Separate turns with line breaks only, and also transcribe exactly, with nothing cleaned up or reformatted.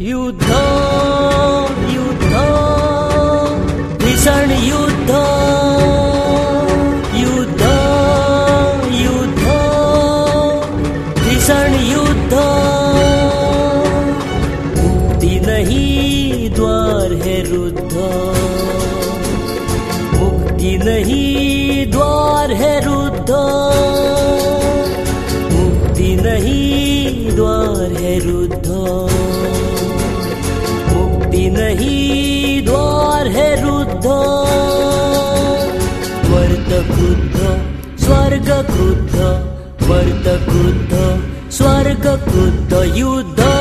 युद्ध युद्ध भीषण युद्ध युद्ध युद्ध भीषण युद्ध। मुक्ति नहीं द्वार है रुद्ध, मुक्ति नहीं द्वार है रुद्ध, मुक्ति नहीं द्वार है रुद्ध, मुक्ति नहीं द्वार है रुद्ध। वर्त क्रुद्ध स्वर्ग क्रुद्ध, वर्त क्रुद्ध स्वर्ग क्रुद्ध। युद्ध